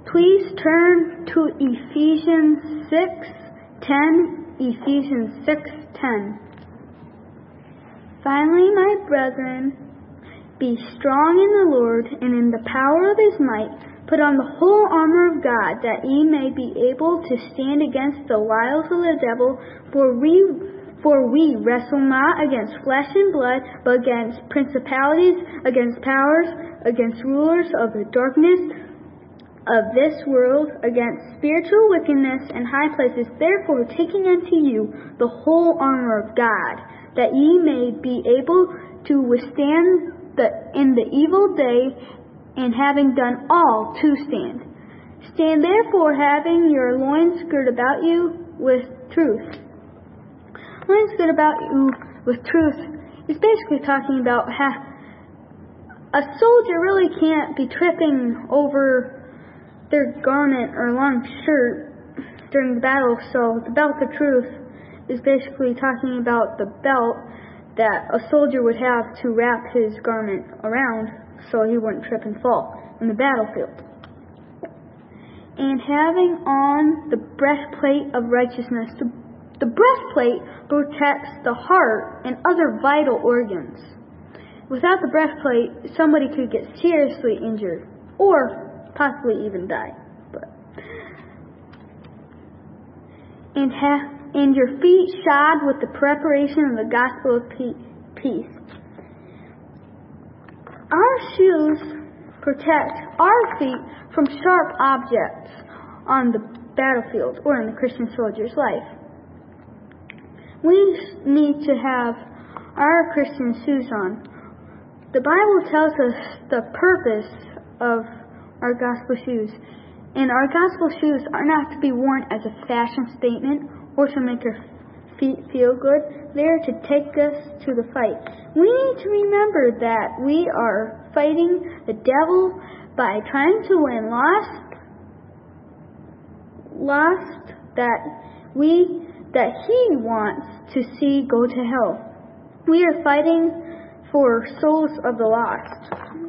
Please turn to Ephesians 6:10. Ephesians 6:10. Finally, my brethren, be strong in the Lord and in the power of his might. Put on the whole armor of God, that ye may be able to stand against the wiles of the devil. For we wrestle not against flesh and blood, but against principalities, against powers, against rulers of the darkness of this world, against spiritual wickedness in high places. Therefore, taking unto you the whole armor of God, that ye may be able to withstand in the evil day, and having done all, to stand. Stand therefore, having your loins girt about you with truth. Loins girt about you with truth is basically talking about how a soldier really can't be tripping over their garment or long shirt during the battle, so the belt of truth is basically talking about the belt that a soldier would have to wrap his garment around so he wouldn't trip and fall in the battlefield. And having on the breastplate of righteousness. The breastplate protects the heart and other vital organs. Without the breastplate, somebody could get seriously injured or possibly even die. And your feet shod with the preparation of the gospel of peace. Our shoes protect our feet from sharp objects on the battlefield or in the Christian soldier's life. We need to have our Christian shoes on. The Bible tells us the purpose of our gospel shoes. And our gospel shoes are not to be worn as a fashion statement or to make our feet feel good. They're to take us to the fight. We need to remember that we are fighting the devil by trying to win lost that he wants to see go to hell. We are fighting for souls of the lost.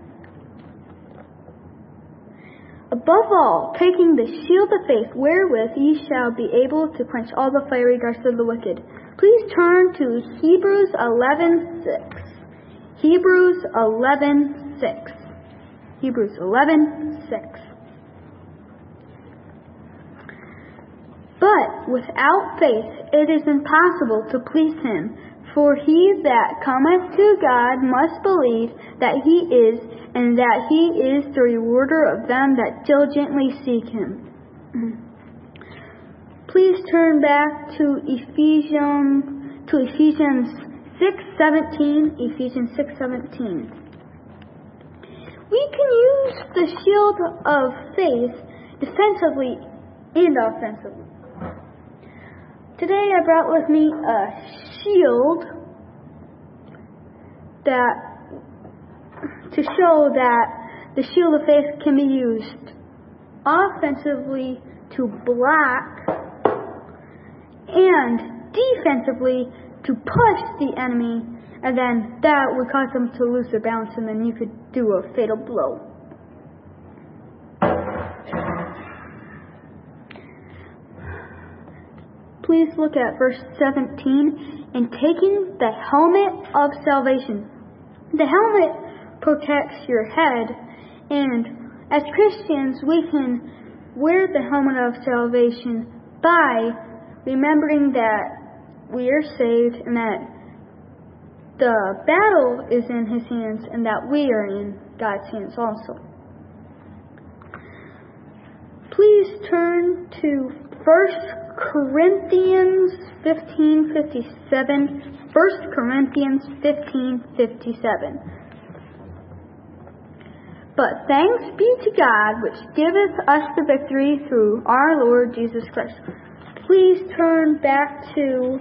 Above all, taking the shield of faith, wherewith ye shall be able to quench all the fiery darts of the wicked. Please turn to Hebrews 11:6. Hebrews 11:6. Hebrews 11:6. But without faith it is impossible to please him. For he that cometh to God must believe that he is, and that he is the rewarder of them that diligently seek him. Please turn back to Ephesians 6:17. Ephesians 6:17. We can use the shield of faith defensively and offensively. Today I brought with me a shield to show that the shield of faith can be used offensively to block and defensively to push the enemy, and then that would cause them to lose their balance, and then you could do a fatal blow. Please look at verse 17. And taking the helmet of salvation. The helmet protects your head, and as Christians we can wear the helmet of salvation by remembering that we are saved and that the battle is in his hands and that we are in God's hands also. Please turn to 1 Corinthians 15:57. 1 Corinthians 15:57. But thanks be to God, which giveth us the victory through our Lord Jesus Christ. Please turn back to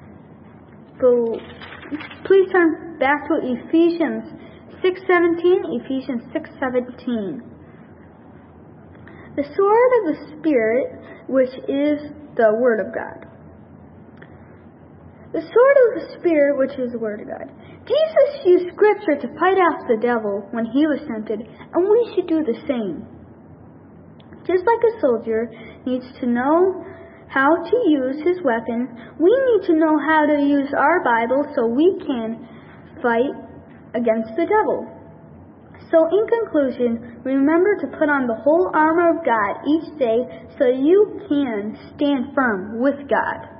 Ephesians 6:17. Ephesians 6:17. The sword of the Spirit, which is the Word of God. The sword of the Spirit, which is the Word of God. Jesus used Scripture to fight off the devil when he was tempted, and we should do the same. Just like a soldier needs to know how to use his weapon, we need to know how to use our Bible so we can fight against the devil. So in conclusion, remember to put on the whole armor of God each day so you can stand firm with God.